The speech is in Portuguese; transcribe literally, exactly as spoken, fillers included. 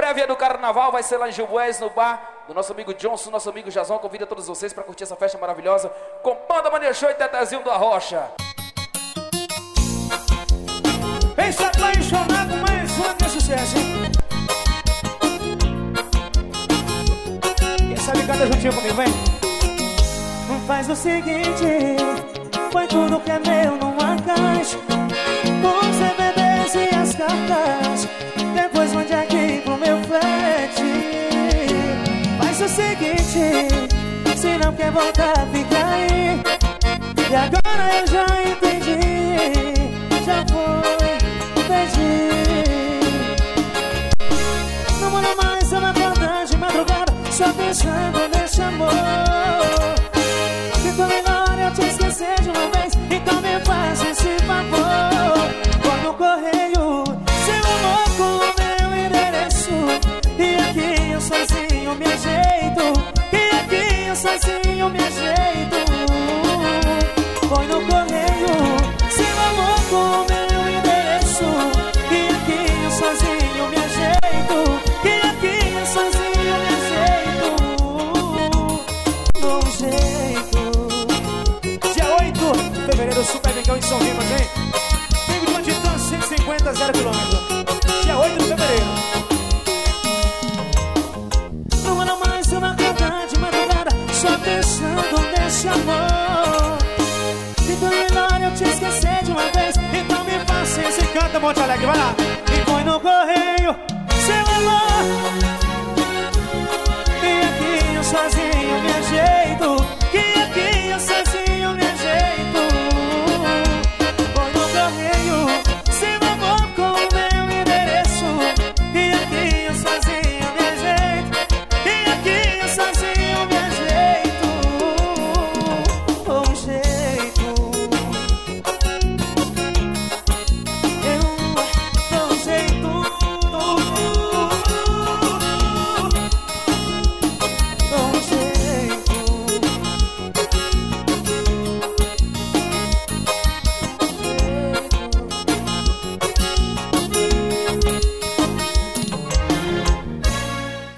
breve é do carnaval, vai ser lá em Gil Bués, no bar do nosso amigo Johnson, nosso amigo Jazão. Convida todos vocês para curtir essa festa maravilhosa com Banda Mania Show e Tetezinho do Arrocha. Está apaixonado, mais uma que é sucesso, hein? Quem sabe canta juntinho comigo, vem. Não faz o seguinte, põe tudo que é meu numa caixa, com os C D Ds e as cartas, depois mande aqui pro meu flat. Faz o seguinte, se não quer voltar, fica aí. E agora eu já entendi, já foi, perdi. Não manda mais eu me acordar de madrugada, só pensando nesse amor. Então melhor eu te esquecer de uma vez, então me faça esse favor. Põe no correio seu amor com o meu endereço, e aqui eu sozinho me ajeito, e aqui eu sozinho me ajeito. Põe no correio seu amor com o meu endereço, e aqui eu sozinho me ajeito, e aqui eu sozinho me ajeito. Bom jeito. Dia oito de fevereiro, Super Mengão em São Rimas, hein? Pingo de uma Titã, cento e cinquenta, zero quilômetros. Dia oito de fevereiro. Não era mais uma acordar de madrugada, só pensando nesse amor. Então melhor eu te esquecer de uma vez, então me faça esse canta, Monte Alegre, vai lá. E põe no correio